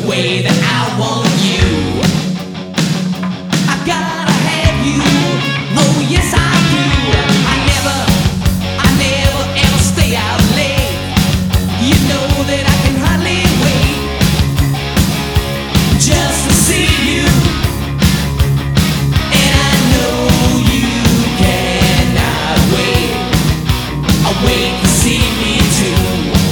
way that I want you. I gotta have you. Oh yes I do. I never ever stay out late. You know that I can hardly wait just to see you. And I know you cannot wait. Wait to see me too.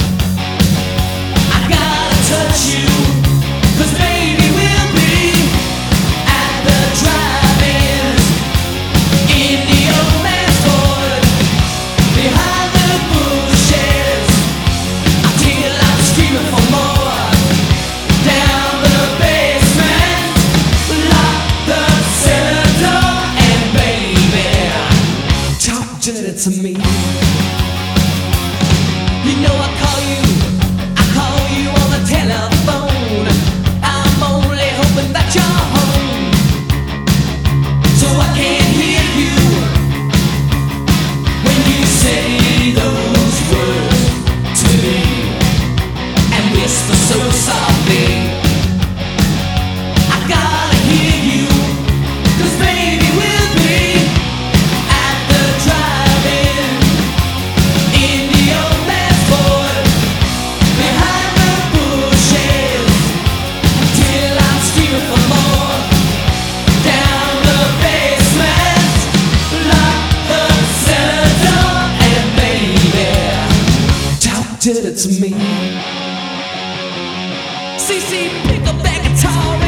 I gotta touch you, 'cause baby we'll be at the drive-ins in the old man's Ford, behind the bushes, until I'm screaming for more. Down the basement, lock the cellar door, and baby, talk dirty to me. You know I call you on the telephone. I'm only hoping that you're home, so I can hear you when you say those words to me and whisper so softly. I gotta hear you, 'cause baby we'll be at the drive-in in the old man's Ford, behind the bushes, till I'm screaming for more. Down the basement, lock the cellar door, and baby, talk dirty to me. CC, pick up that guitar